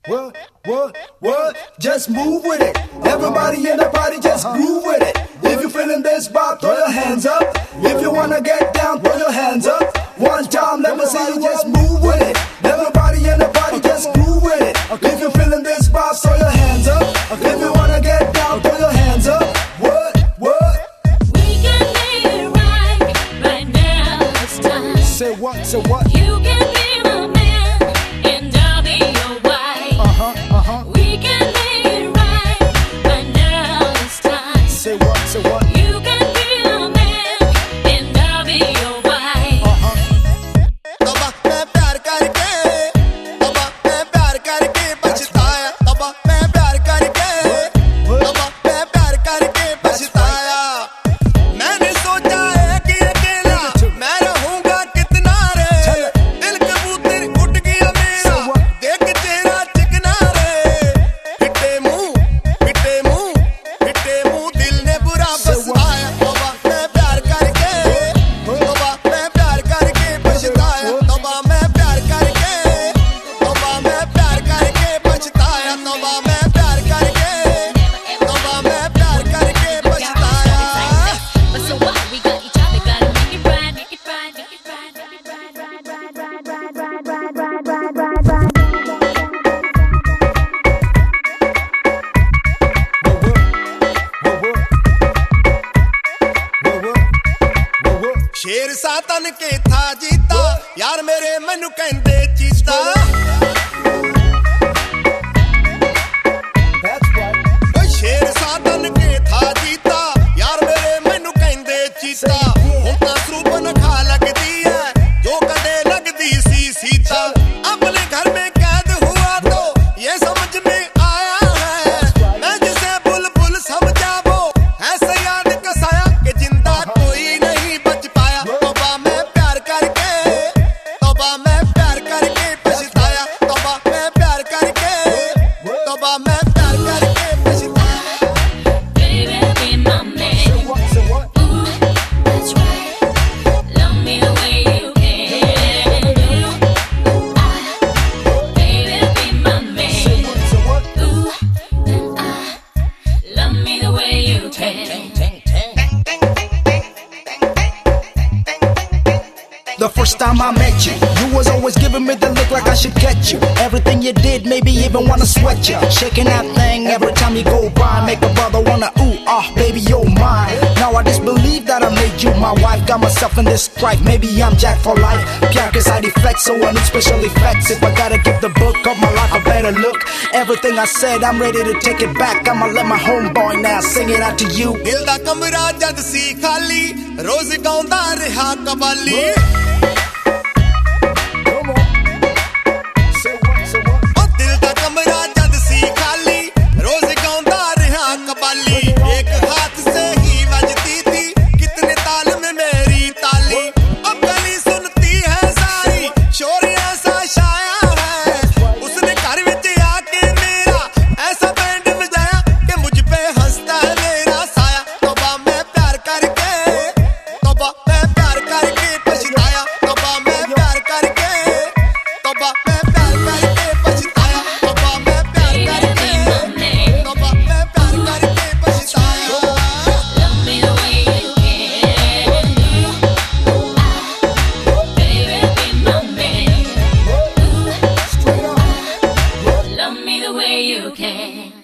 What? Just move with it. Everybody in the party, just groove with it. If you're feeling this vibe, throw your hands up. If you wanna get down, throw your hands up. One time, let me see you just move with it. Everybody in the party, just groove with it. If you're feeling this vibe, throw your hands up. If you wanna get down, throw your hands up. What? We can make it right now. It's time. Say what? You can be my man, and I'll be your wife. We can make it right now. It's time. Say what? You can be my man, and I'll be your wife. तबा मैं प्यार करके पछताया। तबा मैं प्यार करके पछताया। मैंने सोचा है कि अकेला मैं रहूंगा कितना रे। दिल कबूतर उठ गया मेरा, देख तेरा चिकना रे। फिटे मुंह दिल ने बुरा फसाया। तबा मैं प्यार करके पछताया। तबा मैं प्यार करके पछताया। तबा मैं प्यार करके पछताया। But so what? We got each other, gotta make it right, make it right, make it right, make it right. शेर सातन के था जीता, यार मेरे मैनू कहंदे चीता। शेर सातन के था जीता, यार मेरे मैनू कहंदे चीता। हुण तां सरूपन खा लगदी है, जो कदे लगदी सी सीता। अपने घर में कैद हुआ तो ये समझ में आया है, मैं जिसे बुलबुल समझा वो ऐसे याद कसाया कि जिंदा कोई नहीं बच पाया। तौबा मैं प्यार करके पछताया। तौबा मैं प्यार करके पछताया। Baby, be my man. Ooh, that's right. Love me the way you can. Baby, be my man. Ooh, and love me the way you can. The first time I met you was always giving me the look like I should get you. Everything you did made me even wanna sweat you. Shaking that thing every time you go by, make a brother wanna baby you're mine. Now I just believe that I made you my wife. Got myself in this strife, maybe I'm Jack for life. Pyar ke side effects, so I need special effects. If I gotta give the book of my life a better look, everything I said I'm ready to take it back. I'ma let my homeboy now sing it out to you. दिल दा कमरा जद सी खाली, रोज गाउंदा रहा कवाली। दिल दा कमरा जद सी खाली, रोज गाउंदा रहा कवाली। एक हाथ से ही बजती थी कितने ताल में मेरी ताली। अब गली सुनती है सारी, शोर ऐसा छाया है। उसने घर विच आके मेरा ऐसा बैंड बजाया कि मुझ पे हंसता है मेरा साया। तौबा मैं प्यार करके पछताया। तौबा मैं प्यार करके पछताया। तौबा मैं प्यार करके पछताया। Love me the way you can. Baby, be my man. Love me the way you can.